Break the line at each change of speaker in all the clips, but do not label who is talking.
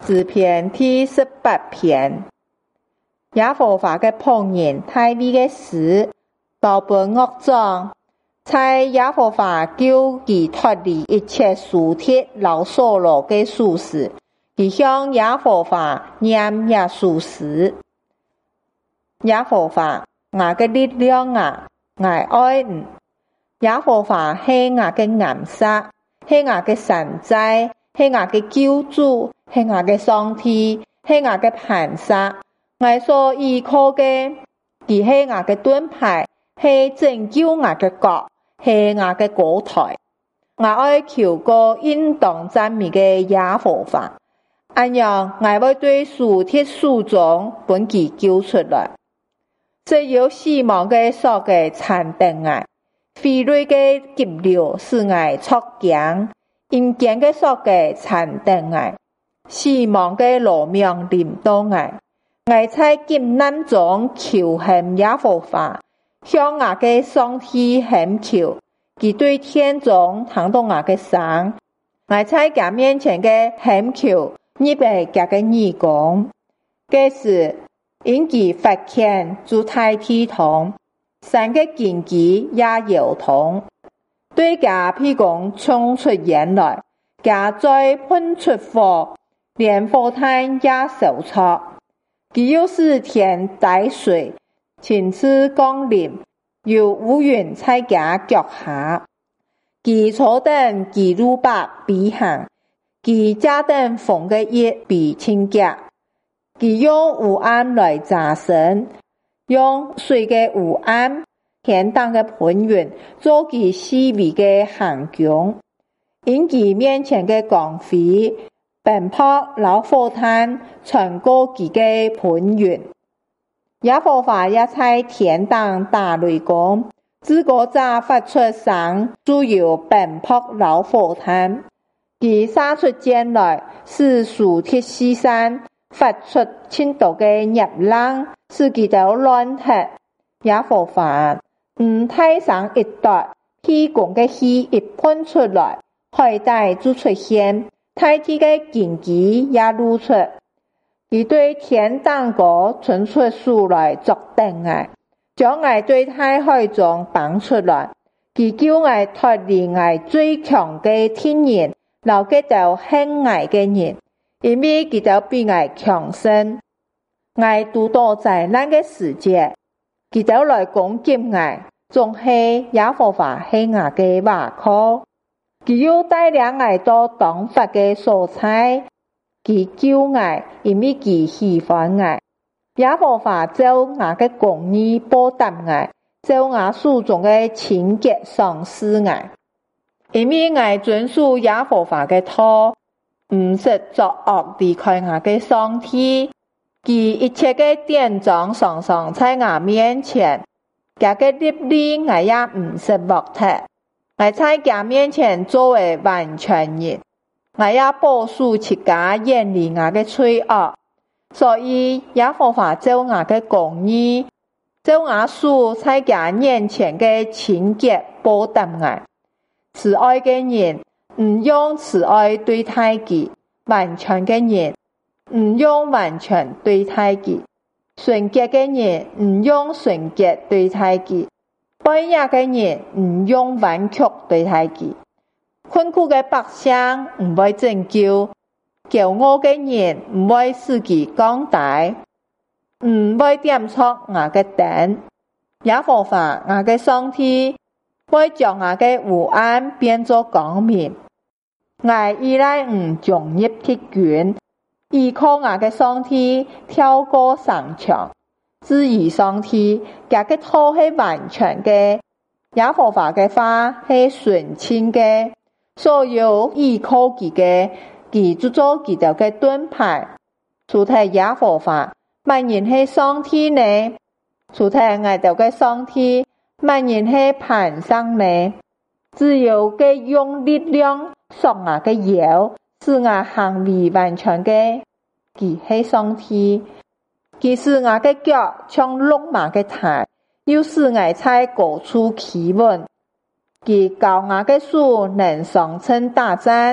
詩篇第18篇。耶和華嘅僕人大衛嘅詩，高本樂章，在耶和華救他脫離一切仇敵和掃羅嘅術士，而向耶和華念耶穌詩。耶和華，我嘅力量啊，我愛你。耶和華係我嘅顏色，係我嘅神哉，係我嘅救主，係我嘅上帝，係我嘅磐石。我所依靠嘅，佢係我嘅盾牌，係拯救我嘅國，係我嘅高台。我愛求過應當讚美嘅耶和華，咁樣我會對仇敵手中本佢救出來。只有死亡嘅所嘅殘等愛，非類嘅急流使我作驚，陰間嘅所嘅殘等愛，死亡嘅羅命臨到我。我在急難中求恨耶和華，向我嘅上帝懇求，佢對天中聽到我嘅聲。我在佢面前嘅懇求，你被佢嘅義工，這時因佢發現住大地堂，三個荊棘也搖動，對佢披講衝出煙來，佢再噴出火，連火炭也燒着。佢又使天帶水，親自降臨，有烏雲在佢腳下。佢坐等基路伯比行，佢駕等風嘅葉比清潔。佢用烏暗來炸身，用水嘅烏暗，天當嘅噴雲，做佢四圍嘅行宮。因佢面前嘅光輝，奔跑老火炭，穿過佢嘅噴雲。耶和華也在天當打雷公，自個早發出聲，就有奔跑老火炭。佢撒出箭來，使仇敵四散，發出千多嘅熱浪，使佢哋亂踢。耶和華太上一奪，披講嘅氣一噴出來，海帶就出現。大地嘅荊棘也露出，佢對天當國伸出手來作等愛，將我對大海中放出來。佢叫我脫離我最強嘅天人，留給到恨我嘅人，因為佢哋比我強盛。我度到災難嘅時節，佢哋來攻擊我，總係耶和華係我嘅倚靠。佢又帶領我到當發嘅所在，佢救我，因為佢喜歡我。耶和華照我嘅公義報答我，照我手中嘅清潔賞賜我。因為我遵守耶和華嘅道，唔是作惡離開我嘅上帝。佢一切嘅典章常常在我面前，佢嘅律例我也唔是漠聽。我在佢面前作為完全人，我也保守自家遠離我嘅罪惡，所以耶和華照我嘅公義，照我手在佢面前嘅清潔報答我。慈愛嘅人唔用慈愛對待佢，完全嘅人唔用完全對待佢，純潔嘅人唔用純潔對待佢。悖逆嘅人唔用彎曲對待佢，困苦嘅百姓唔會拯救，驕傲嘅人唔會使佢降低，唔會點錯我嘅燈。耶和華我嘅上帝會將我嘅烏暗變作光明。我依賴唔進入敵軍，依靠我嘅上帝跳過城牆。至於上帝，佢嘅道係完全嘅，耶和華嘅話係純正嘅，所有依靠佢嘅，佢就做佢哋嘅盾牌。除咗耶和華，萬人係上帝呢？除咗我哋嘅上帝，萬人係磐石呢？只有佢用力量索我嘅腰，使我行為完全嘅，佢係上帝。佢使我嘅腳像鹿馬嘅蹄，又使我在高處企穩。佢教我嘅手能上陣打仗，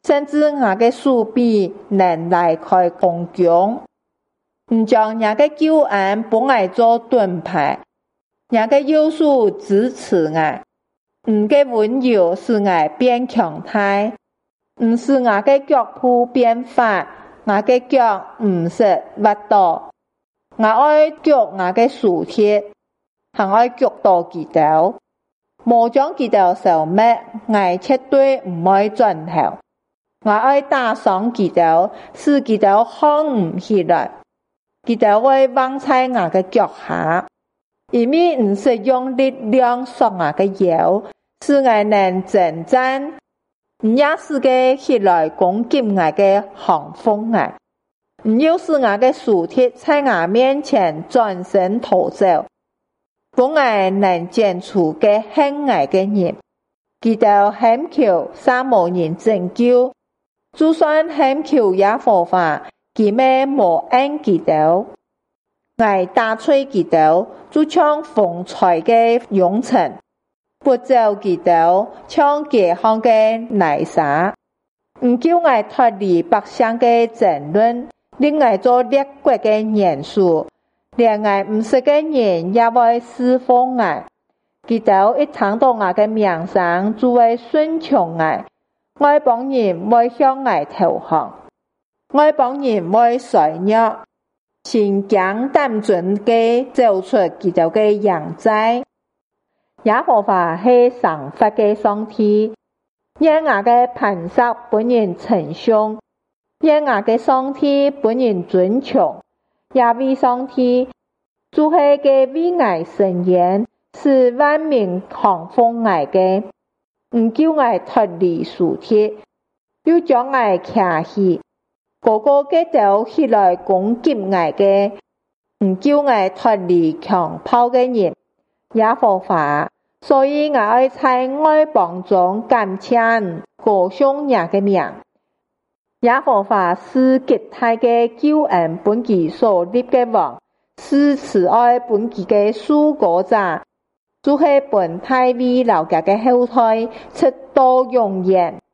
甚至我嘅士兵能来開攻擊，唔將我嘅救恩本嚟做盾牌，我嘅優勢支持我，唔嘅溫柔使我變強大，唔使我嘅腳步變法，我嘅腳唔實滑倒，我愛腳我嘅樹鐵，還愛腳到記到，無將記到消滅，我絕對唔愛轉頭。我愛打傷記到，使記到看唔起來，記到會放在我嘅腳下，因為唔是用力量索我嘅腰，使我能征戰，唔也是嘅起來攻擊我嘅防風啊，唔要使我嘅樹鐵在我面前轉身逃走，本來能見出嘅恨我嘅人，記到懇求三無人拯救。就算懇求耶和華，佢咩無恩記到，我打碎記到，就像風吹嘅揚塵，不走記到，像解放嘅泥沙，唔叫我脫離百姓嘅爭論，令我做列國嘅元首，連我唔識嘅人也會侍奉我，記到一聽到我嘅名聲，就會順從我。外邦人會向我投降，外邦人會衰弱，心驚膽戰嘅走出基督嘅營寨。耶和華係常發嘅上帝，耶和華嘅磐石本人稱頌，耶和華嘅上帝本人尊崇，耶和華上帝就係嘅為愛伸冤，是萬民降服愛嘅。唔叫我脫離樹鐵，又將我騎起，個個嘅都起來攻擊我嘅，唔叫我脫離強暴嘅人，耶和華，所以我愛在外邦中感謝歌頌耶嘅名。耶和華是極大嘅救恩本其所立嘅王，是慈愛本其嘅屬國者。就係本大衛留下嘅後代，直到永遠。